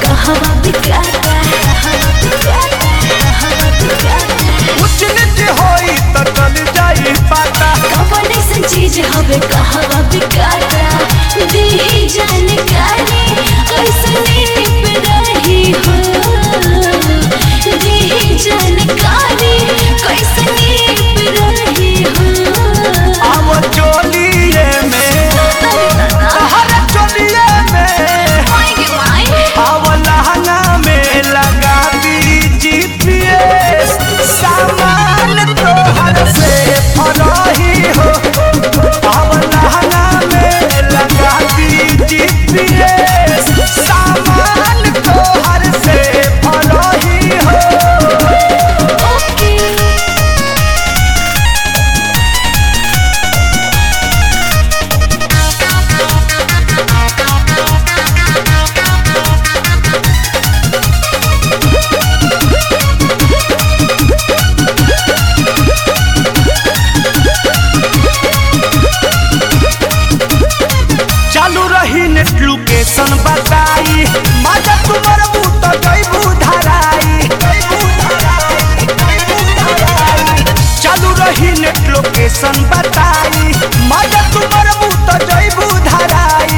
कहवा बिकाता उच्च नीच होई त चल जाई पाता कौन ऐसन चीज हवे कहवा बिकाता दी जानकारी कैसने पे रही हो दी जानकारी कैसने पे रही हो आव चोलिए में हर चोलिए में आव लहंगा में लगा दी GPS सामान तोहर से फराही हो आव लहंगा में लगा दी GPS सामान तोहर से फराही हो चालू रही नेट लोकेशन बताई मजा तुम्हार बूत जइबू धराई चालू रही नेट लोकेशन बताई मजा तुम्हार बूत जइबू धराई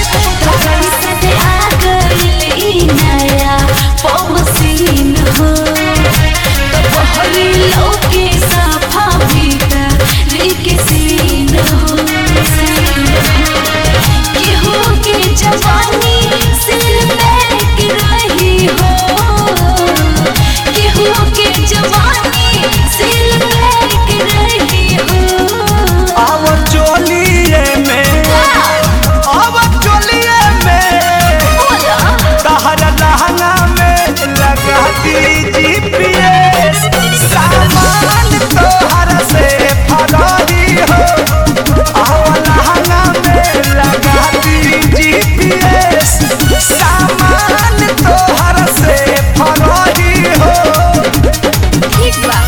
जवानी सिर बैक रही हो केहू के जवानी सिर बैक रही हो आव चोलिए में तहर लहंगा में लगा दी GPS सामान तोहर से फरारी हो आव लहंगा में लगा दी GPS सामान तोहर से फरारी हो ठीक बा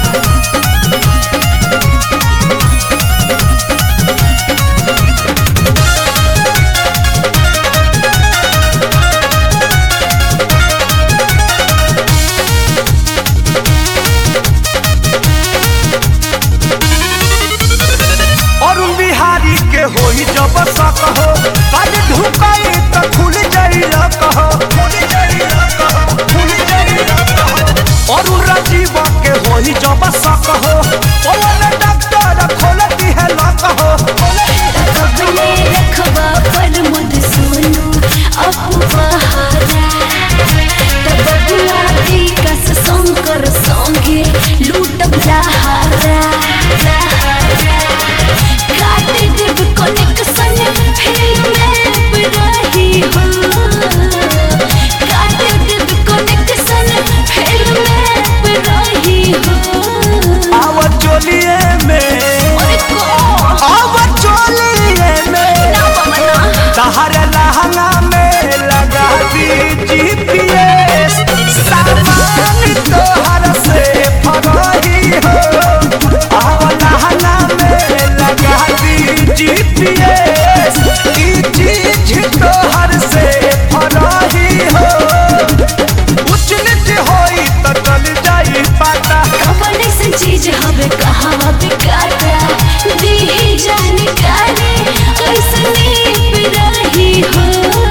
अरुण बिहारी के होई जब सक हो कद ढुकाई त खुल जाई कहो अरुण राजीव के होई जब सक हो पवन डॉक्टर खोल दी है लक हो कबले रखबा पर मुद सुनु अपहारा तब बुआती कस शंकर संगे लूटब लहारा काट देब कनेक्शन फिर में रही हो काट देब कनेक्शन फिर में रही हो आव चोलिए में तहर लहंगा में लगा दी GPS सामान तोहर से फरारी हो आव लहंगा में लगा दी GPS ई चीज तोहर से फरारी हो उच्च नीच होई त चल जाई पाता कौन ऐसन चीज हवे कहवा बिकाता दी जानकारी कैसने पे रही हो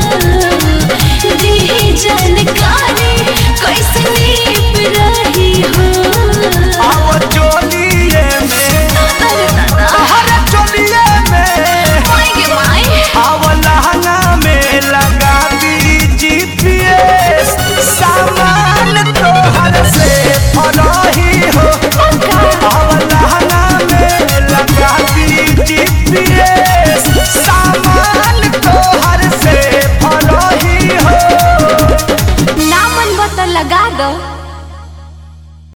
दी जानकारी कैसने पे रही हो आव चोलिए में हर चोलिए में आव लहंगा में लगा दी GPS सामान तोहर से फराही हो आव लहंगा में लगा दी GPS सामान तोहर से फराही हो ना मन बता लगा दो।